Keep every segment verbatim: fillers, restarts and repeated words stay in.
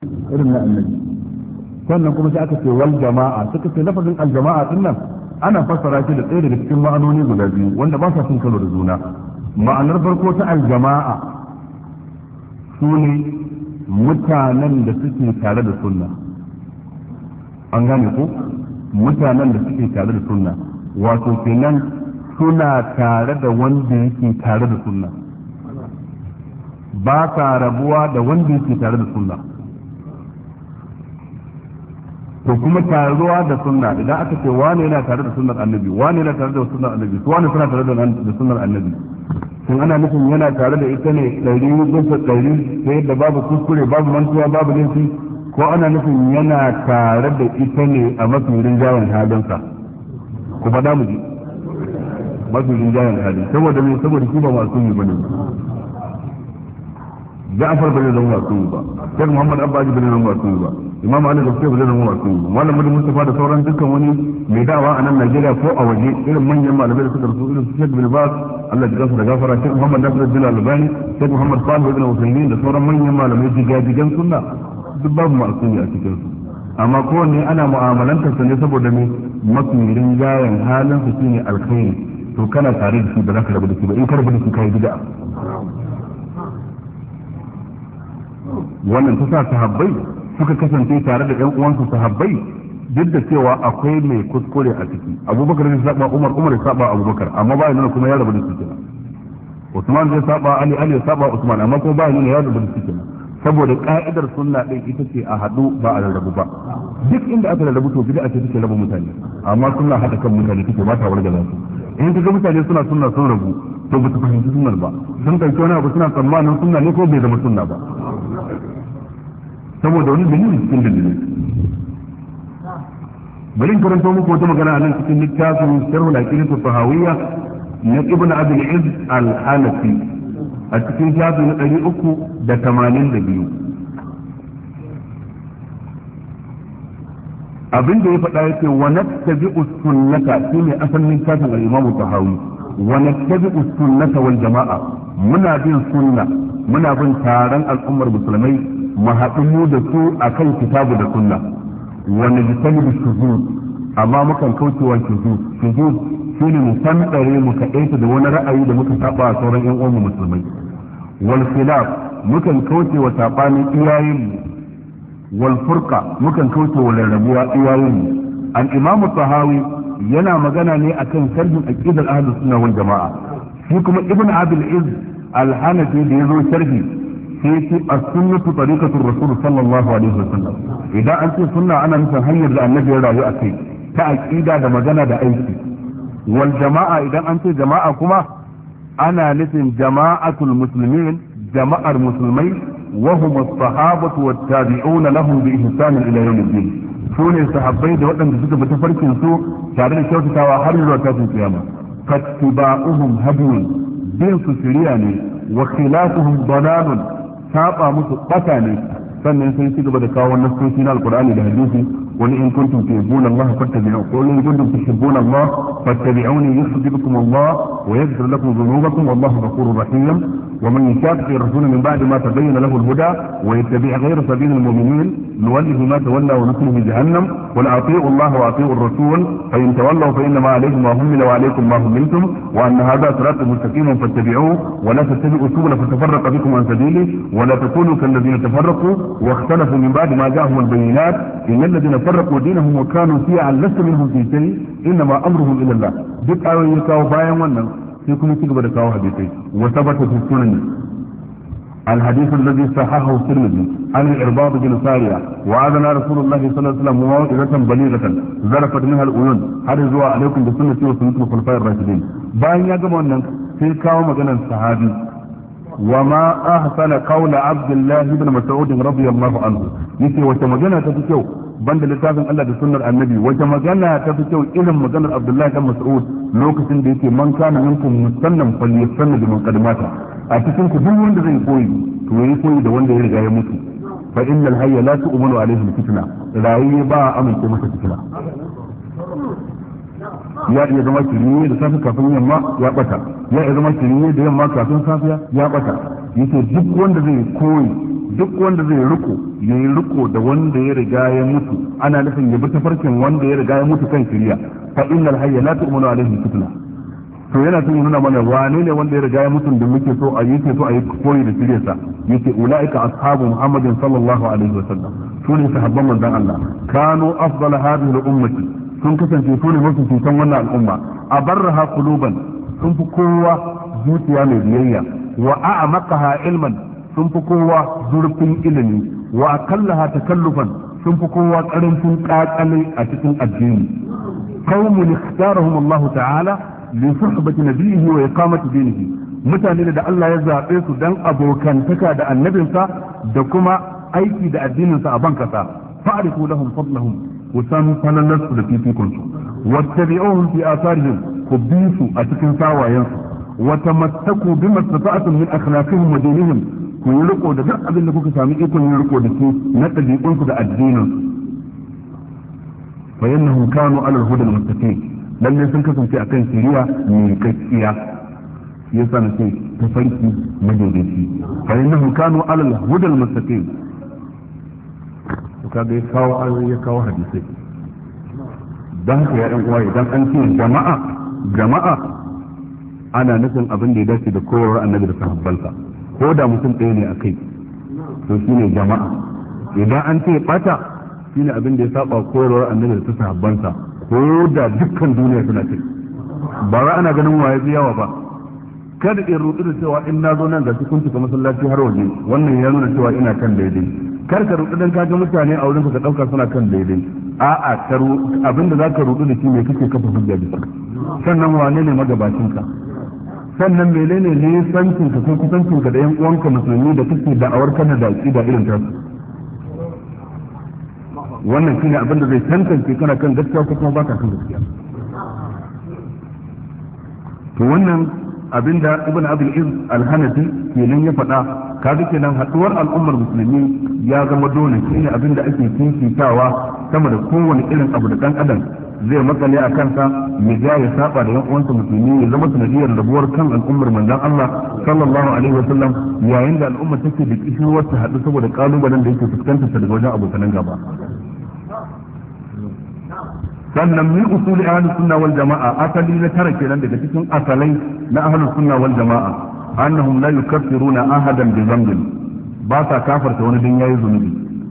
irin na annabi. Sannan kuma sai aka ce wal jama'a, suka ce lafazin al jama'a din nan ana fassara shi da ɗaya daga cikin ma'anoni guda biyu wanda ba sa cin karo da juna. Ma'anar farko ta al jama'a su ne mutanen da suke tare da sunna. An gane ko? Mutanen da suke tare da sunna, wato kenan suna tare da wanda yake tare da sunna, ba sa rabuwa da wanda yake tare da sunna. To kuma taruwa da sunna, idan aka ce wani yana tare da sunnar annabi, wani yana tare da sunnar annabi, su wani suna tare da sunnar annabi, sun ana nufin yana tare da ita ne ɗari bisa ɗari ta yadda babu kuskure, babu mantuwa, babu laifi, ko ana nufin yana tare da ita ne a mafi rinjayen halinsa. Ku faɗa mu ji mafi rinjayen hali, saboda me saboda shi ba masu yi bane. Ja'far bai zama masu yi ba, Sheikh Muhammad Abbaji bai zama masu yi ba, Imam Ali da bai zama masu yi ba, Malam Muhammad Mustafa da sauran dukkan wani mai da'awa a nan Najeriya ko a waje, irin manyan malamai da suka rasu irin su Sheikh bin Baz, Allah ya gafara da gafara, Sheikh Muhammad Nasiruddin Albani, Sheikh Muhammad Salih ibn Uthaymeen da sauran manyan malamai jigajigan sunna, duk babu masu yi a cikin su. Amma kowanne ana mu'amalantar sa ne saboda me mafi rinjayen halin su shine alkhairi, to kana tare da shi ba za ka rabu da shi ba, in ka rabu da shi kai bid'a. Wannan ta sa sahabbai suka kasance tare da ƴan uwansu sahabbai duk da cewa akwai mai kuskure a ciki. Abubakar zai saba Umar, Umar ya saba Abubakar, amma ba ya nuna kuma ya rabu da su kenan. Usman zai saba Ali, Ali ya saba Usman, amma kuma ba ya nuna ya rabu da su kenan. Saboda ka'idar sunna ɗin ita ce a haɗu ba a rarrabu ba. Duk inda aka rarrabu to bid'a ce take raba mutane, amma sunna haɗa kan mutane take ba ta wargaza su. In kaga mutane suna sunna sun rabu to ba su fahimci sunnar ba, sun ɗauki wani abu suna tsammanin sunna ne ko bai zama sunna ba, saboda wani dalili cikin dalilai. Bari in karanto muku wata magana a nan cikin littafin Sharh al-Aqidah al-Tahawiyya na Ibn Abi al-Izz al-Hanafi a cikin shafi na ɗari uku da tamanin da biyu. Abin da ya faɗa yake wa nattabi'u sunnata shine asalin shafin al-Imam Tahawi, wa nattabi'u sunnata wal jama'a, muna bin sunna, muna bin taron al'ummar musulmai mu haɗu mu da su akan kitabu da sunna, wa najtanibu shuzuz, amma mukan kaucewa shuzuz. Shuzuz shine mu fandare mu kaɗaita da wani ra'ayi da muka saba a sauran ƴan uwan musulmai. Wal khilaf mukan kaucewa sabanin iyayenmu, wal furqa mukan kaucewa rarrabuwa iyayenmu. Al Imam Tahawi yana magana ne akan sharhin aqidar ahlus sunna wal jamaa. Shi kuma Ibn Abi al-Izz al-Hanafi da yazo sharhi sai ce as-sunnatu tariqatu ar-rasul sallallahu alaihi wasallam. Idan an ce sunna ana nufin hanyar da annabi ya rayu a kai ta aqida da magana da aiki. Wal jama'a idan an ce jama'a kuma ana nufin jama'atul muslimin, jama'ar musulmai, wa hum as-sahabatu wat-tabi'una lahum bi ihsan ila yawm al-din. Sune sahabbai da waɗanda suka bi tafarkin su tare da kyautatawa har zuwa tashin kiyama. Fattiba'uhum hadiyun, bin su shiriya ne, wa khilafuhum dalalun, saba musu bata ne. Sannan sai ci gaba da kawo nassoshi na alqur'ani da hadisi, wani in kuntum tuhibbuna Allah fattabi'u, qul in kuntum tuhibbuna Allah fattabi'uni yuhibbukum Allah wa yaghfir lakum dhunubakum wallahu ghafurur rahim. ومن يشاقق الرسول من بعد ما تبين له الهدى ويتبع غير سبيل المؤمنين نوله ما تولى ونصله جهنم قل اطيعوا الله واطيعوا الرسول فان تولوا فانما عليكم ما حمل وعليكم ما حملتم وان هذا صراط مستقيم فاتبعوه ولا تتبعوا السبل فتفرق بكم عن سبيله ولا تكونوا كالذين تفرقوا واختلفوا من بعد ما جاءهم البينات ان الذين فرقوا دينهم وكانوا شيعا لست منهم في شيء انما امرهم الى الله. duk ayoyin ya kawo bayan wannan sai kuma ci gaba da kawo hadisai wa sabata fi sunan الحديث الذي صححه الترمذي عن الإرباض بن سارية وعادنا رسول الله صلى الله عليه وسلم موعظة بليغة ذرفت منها العيون حرزوا عليكم بسنة وسنة الخلفاء الراشدين. باين يا جماعة في كاو مجانا الصحابي وما أحسن قول عبد الله بن مسعود رضي الله عنه يسي وتمجانا تفكيو banda littafin Allah da sunnar annabi wata magana ta fi kyau irin maganar Abdullahi dan Mas'ud lokacin da yake man kana minkum musallam falyasanna bi muqaddimata. A cikin ku duk wanda zai koyi to yayi koyi da wanda ya riga ya mutu, fa innal hayya la tu'minu alayhi fitna, rayi ba amince masa fitna. Ya iya zama kiriye da safi kafin yamma ya bata, ya iya zama kiriye da yamma kafin safiya ya bata. Yace duk wanda zai koyi duk wanda zai riko ya yi riko da wanda ya riga ya mutu ana nufin ya bi tafarkin wanda ya riga ya mutu kan shirya fa innal hayya la tu'minu alaihi fitna to yana son nuna mana wane ne wanda ya riga ya mutu da muke so a yake so a yi koyi da shiryarsa yake ulaika ashabu muhammadin sallallahu alaihi wa sallam su ne sahabban manzon Allah kanu afdala hadhihi al-ummati sun kasance su ne mafi cutan wannan al'umma abarraha quluban sun fi kowa zuciya mai biyayya wa a'maqaha ilman sun fi kowa zurfin ilimi wa akallaha takallufan sun fi kowa karancin kakale a cikin addini qaumun ikhtarahum Allah ta'ala li suhbati nabiyhi wa iqamati dinihi mutane da Allah ya zabe su dan abokantaka da annabinsa da kuma aiki da addininsa a bankasa fa'rifu lahum fadlahum wa san fanallasu da fifikunsu wattabi'uhum fi atharihim ku bi su a cikin sawayensu wa tamassaku bima istata'tum min akhlaqihim wa dinihim ku yi riko da duk abin da kuka sami ikon yin riko da su na ɗabi'unsu da addinin fa yannahum kanu ala al-huda al-mustaqim lalle sun kasance akan shari'a mai kakkiya yasa na ce tafarki madaidaici fa yannahum kanu ala al-huda al-mustaqim to kaga ya kawo ayoyi ya kawo hadisi dan haka ya ɗan uwa idan an ce jama'a jama'a ana nufin abin da ya dace da koyarwar annabi da sahabbansa ko da mutum ɗaya ne a kai to shi ne jama'a idan an ce ɓata shi ne abin da ya saba koyarwar annabi da ta sahabbansa ko da dukkan duniya suna kai ba za ana ganin waye fi yawa ba kada in rudu da cewa in na zo nan ga kun cika masallaci har waje wannan ya nuna cewa ina kan daidai kar ka rudu dan kaga mutane a wurin ka dauka suna kan daidai a'a ka abin da zaka rudu da shi me kake kafa hujja da shi sannan wane ne magabacin ka sannan menene ne sancin ka ko kusancin ka da yan uwanka musulmi da kake da'awar kana da aqida irin ta wannan shine abin da zai tantance kana kan gaskiya ko kuma baka kan gaskiya to wannan abinda ibn abul iz al-hanafi kenan ya faɗa kaga kenan haduwar al'ummar musulmi ya zama dole shine abinda ake fifitawa sama da kowane irin abu da dan adam zai makale a kansa ya ga ya saba da yan uwansa musulmi ya zama sanadiyar rabuwar kan al'ummar manzon Allah sallallahu alaihi wa sallam yayin da al'umma take da kishirwar ta hadu saboda kalubalen da yake fuskantar ta daga wajen abokan gaba sannan min usuli ahlus sunna wal jamaa asali na tara kenan daga cikin asalai na ahlus sunna wal jamaa annahum la yukaffiruna ahadan bi dhanbin ba sa kafarta wani dan yayi zunubi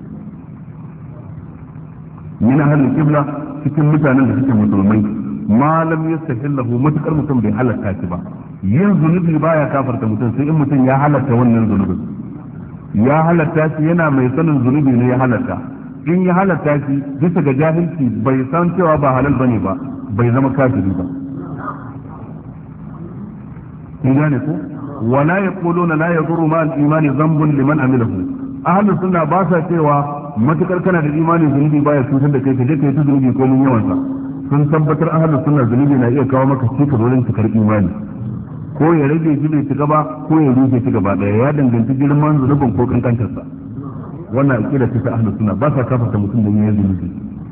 min ahlul qibla cikin mutanen da suke musulmai malam yastahillahu matukar mutum bai halatta shi ba yin zunubi baya kafarta mutum sai in mutum ya halatta wannan zunubin ya halatta shi yana mai sanin zunubi ne ya halatta in ya halatta shi bisa ga jahilci bai san cewa ba halal bane ba bai zama kafiri ba kun gane ko wala yaquluna la yadurru ma al-imani dhanbun liman amilahu ahlus sunna ba sa cewa matukar kana da imani zunubi baya cutar da kai ka je kai ta zunubi ko mun yawan sa sun tabbatar ahlus sunna zunubi na iya kawo maka cikin wurin cikar imani ko ya rage shi bai ci gaba ko ya rufe shi gaba daya ya danganci girman zunubin ko kankantarsa wannan aqida ce ta ahlus sunna ba sa kafarta mutum da yayin zunubi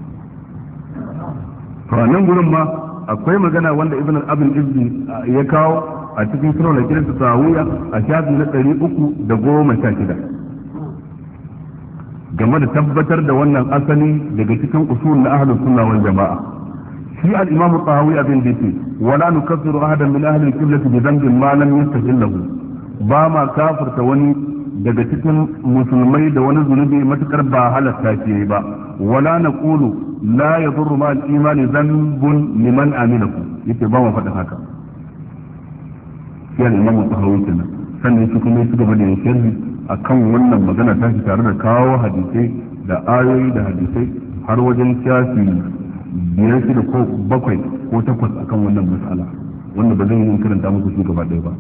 to nan gurin ma akwai magana wanda ibn al-abin izzi ya kawo a cikin sunan al-aqida tawiya a shafi na ɗari uku da goma sha shida game da tabbatar da wannan asali daga cikin usul na ahlus sunna wal jamaa shi al-imam al-tahawi abin da yake wala nukaffiru ahadan min ahli al-qiblati bi dhanbin ma lam yastahillahu ba ma kafirta wani daga cikin musulmai da wani zunubi matukar ba halatta shi ba wala naqulu la yadurru ma al-imani dhanbun liman amilahu yake ba mu faɗin haka shi al-imam al-tahawi kenan sannan shi kuma ya gaba da sharhi akan wannan magana ta shi tare da kawo hadisai da ayoyi da hadisai har wajen shafi biyar shida ko bakwai ko takwas akan wannan mas'ala wanda ba zan yi karanta muku su gaba ɗaya ba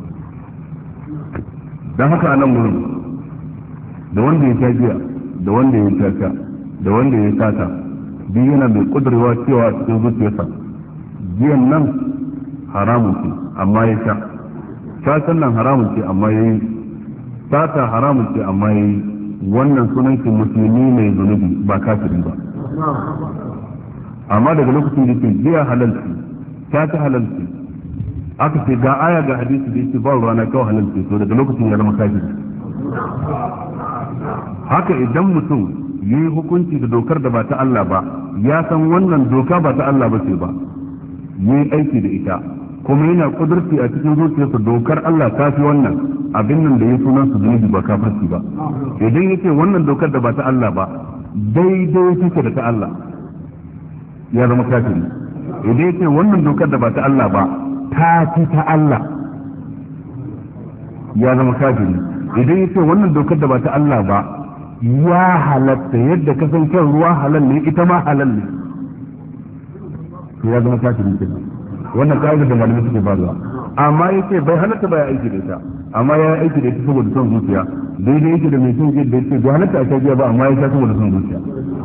don haka a nan wurin da wanda ya sha giya da wanda ya sha da wanda ya sata duk yana mai kudurwa cewa a cikin zuciyarsa giyan nan haramun ce amma ya sha satan nan haramun ce amma ya yi sata haramun ce amma ya yi wannan sunan shi musulmi mai zunubi ba kafiri ba amma daga lokacin da ke giya halalci sata halalci aka ce ga aya ga hadisi da yake ba rana kawai halalci to daga lokacin ya zama kafiri haka idan mutum yi hukunci da dokar da ba ta Allah ba ya san wannan doka ba ta Allah ba ce ba yi aiki da ita kuma yana kudurci a cikin zuciyarsa dokar Allah ta fi wannan abin nan da ya sunan su zunubi ba kafirci ba idan yace wannan dokar da ba ta Allah ba daidai take da ta Allah ya zama kafiri idan yace wannan dokar da ba ta Allah ba ta fi ta Allah ya zama kafiri idan yace wannan dokar da ba ta Allah ba ya halatta yadda kasancewar ruwa halal ne ita ma halal ne to ya zama kafiri kenan wannan kaida da malamai suke bayarwa amma yace bai halatta ba ya aiki da ita amma ya aiki da ita saboda son zuciya daidai yake da mai son zuciya da yake bai halatta a kai ba amma ya sha saboda son zuciya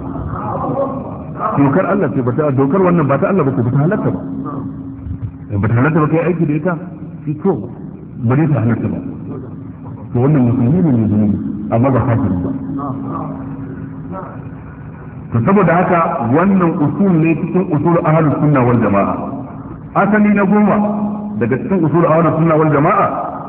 dokar Allah ce bata dokar wannan ba ta Allah ba ce bata halatta ba bata halatta ba kai aiki da ita shi to ba ta halatta ba to wannan musulmi ne mai zunubi amma ba kafiri ba to saboda haka wannan usul ne cikin usul ahlus sunna wal jamaa asali na goma daga cikin usul ahlus sunna wal jamaa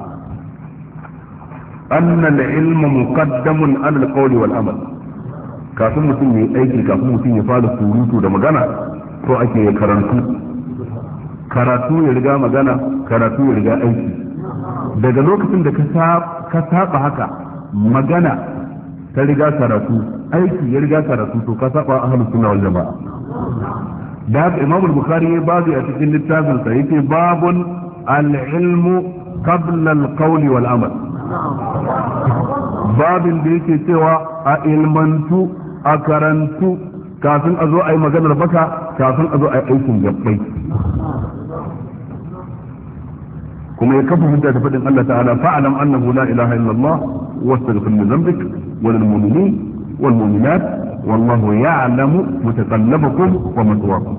anna al-ilm muqaddamun ala al-qawl wal amal kafin mutum ya aiki kafin mutum ya fara surutu da magana to ake ya karantu karatu ya riga magana karatu ya riga aiki daga lokacin da ka saba haka magana ta riga karatu aiki ya riga karatu to ka saba ahlus sunna wal jamaa da haka imam al-bukhari ya babu a cikin littafin sa yake babun al-ilmu qabla al-qawl wal amal babin da yake cewa a ilmantu a karantu kafin a zo a yi maganar baka kafin a zo a yi aikin gabbai kuma ya kafa hujja da fadin Allah ta'ala fa'alam annahu la ilaha illallah wastaghfir li dhanbik wa lil mu'minin wal mu'minat wallahu ya'lamu mutaqallabakum wa maswaakum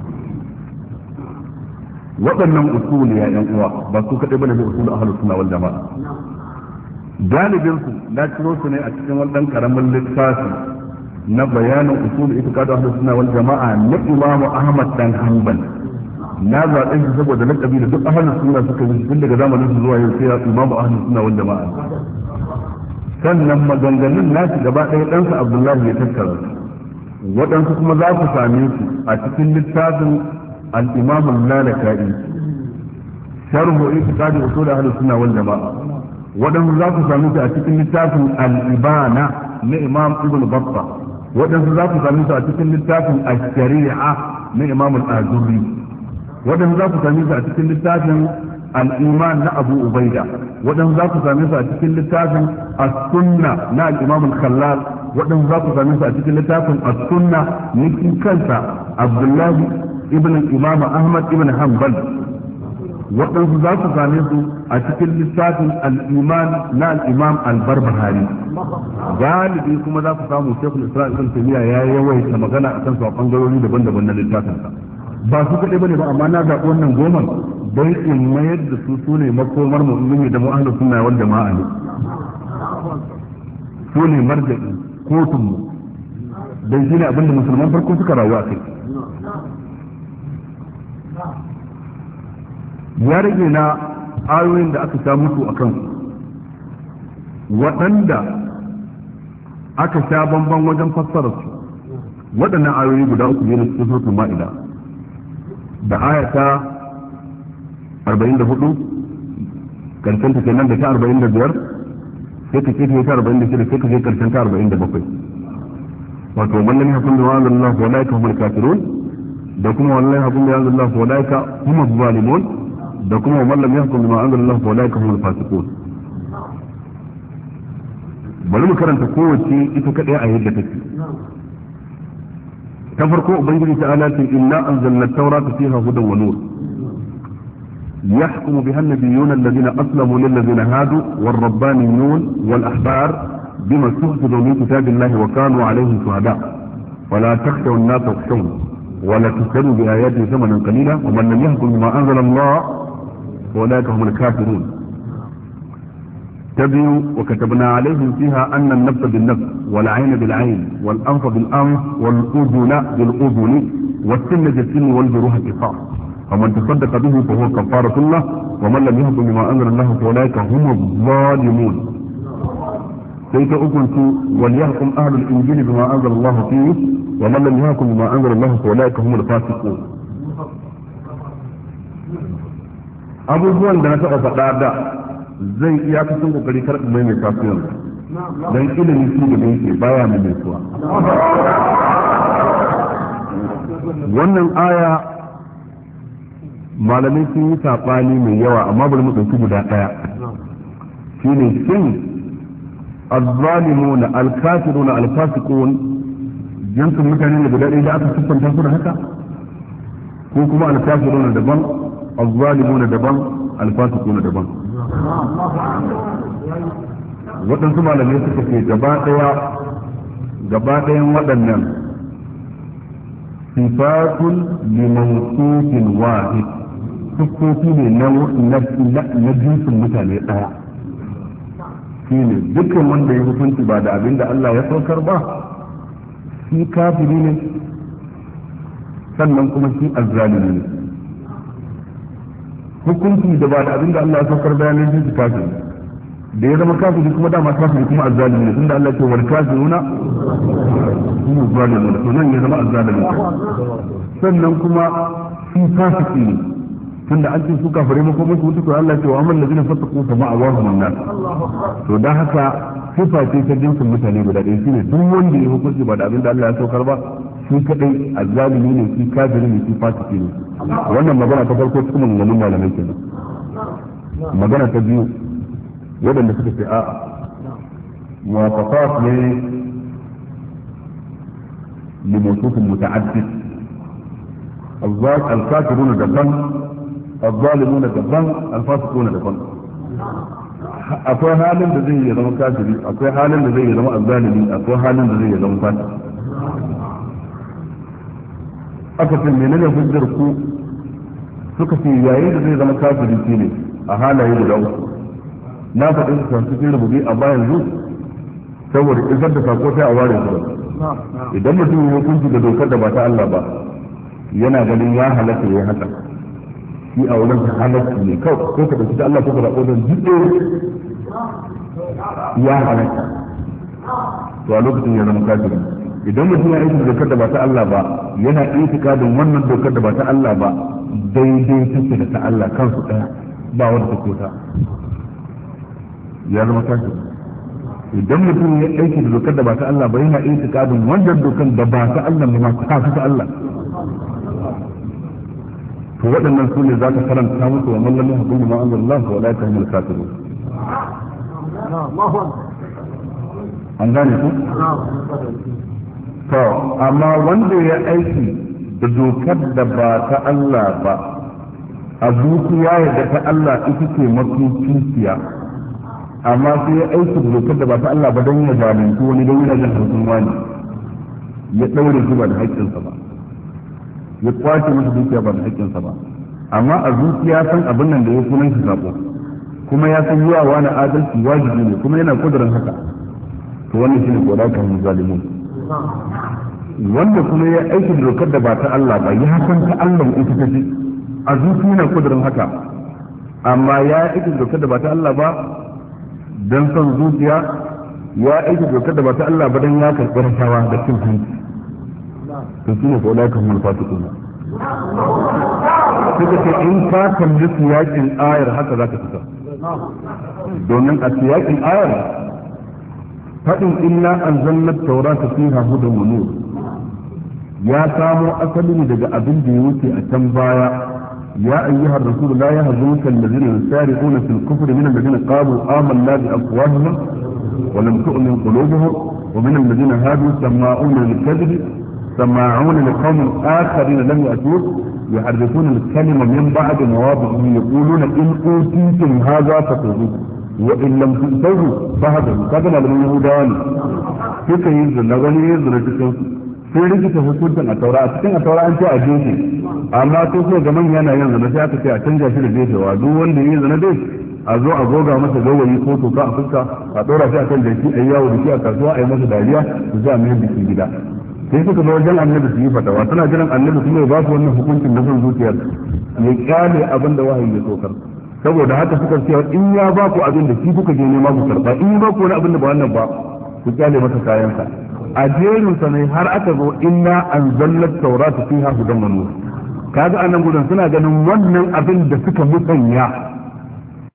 waɗannan usul ya yan uwa ba su kadai bane da usul ahlus sunna wal jamaa galibin su na ciro su ne a cikin wannan karamin littafi na bayanin usul itiqad ahlus sunna wal jamaa na Imam Ahmad dan Hanbal na zaɓe shi saboda lakabi da duk ahlus sunna suka yi tun daga zamanin su zuwa yau sai Imam ahlus sunna wal jamaa sannan maganganun nasu gaba ɗaya ɗansa Abdullahi ya tattara su waɗansu kuma za ku same su a cikin littafin al-Imam al-Lalaka'i sharhu itiqad usul ahlus sunna wal jamaa waɗansu za ku same su a cikin littafin al-Ibana na Imam Ibn Battah waɗansu za ku same su a cikin littafin al-Shari'a na Imam al-Ajurri waɗansu za ku same su a cikin littafin al-Iman na Abu Ubaida waɗansu za ku same su a cikin littafin as-Sunna na al-Imam al-Khallal waɗansu za ku same su a cikin littafin as-Sunna ne kansa Abdullahi ibn al-Imam Ahmad ibn Hanbal waɗansu za ku same su a cikin littafin al-Iman na al-Imam al-Barbahari galibi kuma za ku samu Sheikhul Islam Ibn Taymiyyah ya yawaita magana akan su a bangarori daban-daban na littafinsa ba su kaɗai bane ba amma na zaɓi wannan goma don in mayar da su su ne makomar mu'mini da mu'ahlus sunna wal jama'a ne su ne marja'i kotun mu dan shine abinda musulman farko suka rayu a kai ya rage na ayoyin da aka sha musu a kansu waɗanda aka sha bamban wajen fassara su waɗannan ayoyi guda uku ne na cikin suratul ma'ida da ayata arba'in da hudu karshen ta kenan da ta arba'in da biyar sai ka ce ta arba'in da shida sai ka je karshen ta arba'in da bakwai wato mallan hakun da wa'ala Allah wa laika humul kafirun da kuma wallahi hakun da wa'ala Allah wa laika humuz zalimun da kuma mallan yahkum bima anzala Allah wa laika humul fasiqun bari mu karanta kowace ita kadai a yadda take ta farko ubangiji ta ala ce inna anzalna at-taurata fiha hudan wa nur yahkumu biha an-nabiyyuna alladhina aslamu lil ladhina hadu war-rabbaniyun wal-ahbar bima tuhfizu min kitabillahi wa kanu alayhi shuhada fala takhshaw an-nasa wakhshawni wa la tushtaru bi ayati thamanan qalila wa man lam yahkum bima anzala Allah fa ulaika humul kafirun تبيو وكتبنا عليهم فيها أن النفس بالنفس والعين بالعين والأنف بالأنف والأذن بالأذن والسن بالسن والجروح قصاص فمن تصدق به فهو كفارة الله ومن لم يهضم بما أنزل الله فأولئك هم الظالمون sai ta ukun su wal yahkum ahlul injili bima anzala Allah fihi wa man lam yahkum bima anzala Allah fa ulaika humul fasiqun. abubuwan da na taɓa faɗa da zai iya kasan kokari kar mai mai kasuwan dan ilimin su da yake baya mai suwa. wannan aya malamai sun yi saɓani mai yawa amma bari mu ɗauki guda ɗaya shine shin azzalimuna alkafiruna alfasiqun jinsin mutane ne guda ɗaya da aka siffanta su da haka ko kuma alkafiruna daban azzalimuna daban alfasiquna daban. waɗansu malamai suka ce gaba ɗaya gaba ɗayan waɗannan sifatun limawsufin wahid siffofi ne na jinsin mutane ɗaya shi ne dukkan wanda ya hukunci ba da abin da Allah ya saukar ba shi kafiri ne sannan kuma shi azzalimi ne. hukunci da ba da abin da Allah ya saukar bayanin shi kafiri da ya zama kafiri kuma dama kafiri kuma azzalimi ne tunda Allah ya ce wal kafiruna hum zalimun to nan ya zama azzalimi sannan kuma shi fasiki ne tunda an ce su kafare mu kuma su to Allah ce wa amal ladina fasaqu fa ma'awahum an-nar to dan haka sifa ce ta jinsin mutane guda ɗaya shine duk wanda ya hukunci ba da abin da Allah ya saukar ba shi kadai azzalimi ne shi kafiri ne shi fasiki ne. wannan magana ta farko cikin maganganun malamai kenan. magana ta biyu wadanda suka ce a'a muwafaqat ne limawsufin muta'addid الكافرون دبان الظالمون دبان الفاسقون دبان akwai halin da zai zama kafiri akwai halin da zai zama azzalimi akwai halin da zai zama fasik. aka ce menene hujjar ku suka ce yayin da zai zama kafiri shine a halaye guda uku na faɗi su kan cikin rububi a bayan zu saboda isar da sako sai a ware su idan mutum ya hukunci da dokar da ba ta Allah ba yana ganin ya halatta ya haka shi a wurin ka halatta ne kawai ko ka dauki da Allah ko ka dauko don jiddo ya halatta to a lokacin ya zama kafiri. idan mutum ya aiki dokar da ba ta Allah ba yana itikadin wannan dokar da ba ta Allah ba daidai take da ta Allah kansu daya ba wanda ta kota ya zama kafiri. idan mutum ya aiki da dokar da ba ta Allah ba yana itikadin wannan dokar da ba ta Allah ba ta ta Allah to waɗannan su ne za ka karanta musu wa mallami hukum ma anzalAllah wa la tahmil kafirun. an gane ku to amma wanda ya aiki da dokar da ba ta Allah ba a zuciya yadda ta Allah ita ce mafi kinciya amma sai ya aiki da dokar da ba ta Allah ba don ya zalunci wani don yana jin harsun wani ya ɗaure shi ba da haƙƙinsa ba ya kwace masa dukiya ba da haƙƙinsa ba amma a zuciya san abin nan da ya sunan shi sabo kuma ya san yawa wani adalci wajibi ne kuma yana kudurin haka to wannan shine koda kan zalimun. wanda kuma ya aiki da dokar da ba ta Allah ba ya san ta Allah ita ta ce a zuciya yana kudurin haka amma ya aiki da dokar da ba ta Allah ba dan son zuciya ya aiki da dokar da ba ta Allah ba dan ya karɓi rashawa da cin hanci to shi ne koda kan mulfatikun. suka ce in ka kalli siyakin ayar haka za ka fita domin a siyakin ayar faɗin inna anzalna at-taurata fiha hudan wa nur ya samo asali ne daga abin da ya wuce a can baya ya ayyuhar rasul la yahzunka alladhina yusari'una fil kufri min alladhina qalu amanna bi afwahihim wa lam tu'min qulubuhum wa min alladhina hadu sama'una lil-kadhib سماعون لقوم آخرين لم يأتوك يحرفون الكلمة من بعد مواضعه يقولون إن أوتيتم هذا فخذوه وإن لم تؤتوه فهذا كذا من اليهودان كيف ينزل لغني ينزل تكون sai rikita hukuncin a taura a cikin a taura an ce a gefe amma to so ga manya na yanzu na sai aka ce a canja shi da gefewa duk wanda ya zana dai a zo a goga masa gawayi ko toka a fuska a ɗora shi a kan jaki a yi yawo da shi a kasuwa a yi masa dariya su za a mai bikin gida sai suka zo wajen annabi su yi fatawa suna jiran annabi su ne ba su wannan hukuncin na son zuciyar ya kyale abin da wahayi ya tsokar saboda haka suka cewa in ya ba ku abin da shi kuka je nema ku karba in ya ba ku wani abin da ba wannan ba ku kyale masa kayansa a jerin sa ne har aka zo inna anzalna tawrata fiha hudan wa nur kaga anan gudan suna ganin wannan abin da suka musanya